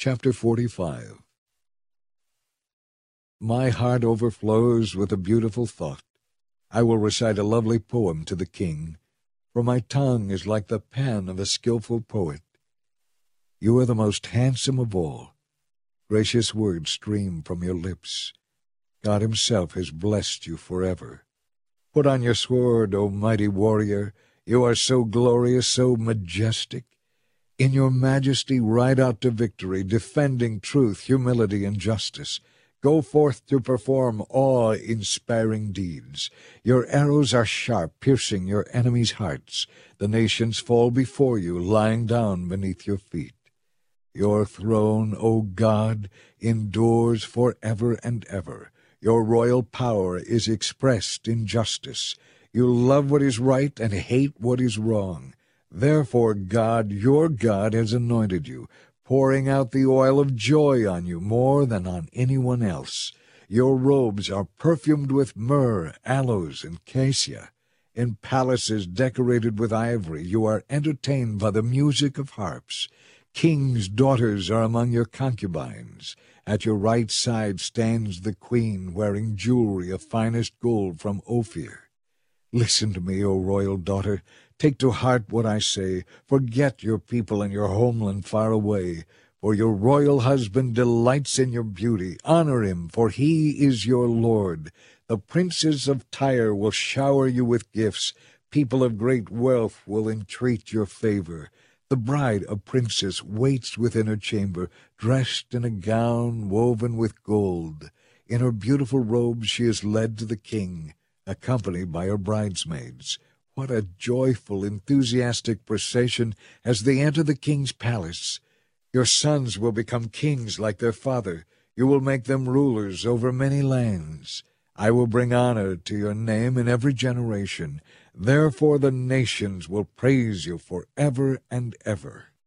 Chapter 45. My heart overflows with a beautiful thought. I will recite a lovely poem to the king, for my tongue is like the pen of a skilful poet. You are the most handsome of all. Gracious words stream from your lips. God himself has blessed you forever. Put on your sword, O mighty warrior. You are so glorious, so majestic. In your majesty ride out to victory, defending truth, humility, and justice. Go forth to perform awe-inspiring deeds. Your arrows are sharp, piercing your enemies' hearts. The nations fall before you, lying down beneath your feet. Your throne, O God, endures forever and ever. Your royal power is expressed in justice. You love what is right and hate what is wrong. Therefore God, your God, has anointed you, pouring out the oil of joy on you more than on anyone else. Your robes are perfumed with myrrh, aloes, and cassia. In palaces decorated with ivory, you are entertained by the music of harps. Kings' daughters are among your concubines. At your right side stands the queen, wearing jewelry of finest gold from Ophir. Listen to me, O royal daughter. Take to heart what I say. Forget your people and your homeland far away. For your royal husband delights in your beauty. Honor him, for he is your lord. The princes of Tyre will shower you with gifts. People of great wealth will entreat your favor. The bride, a princess, waits within her chamber, dressed in a gown woven with gold. In her beautiful robes she is led to the king, accompanied by her bridesmaids. What a joyful, enthusiastic procession as they enter the king's palace! Your sons will become kings like their father. You will make them rulers over many lands. I will bring honor to your name in every generation. Therefore the nations will praise you forever and ever.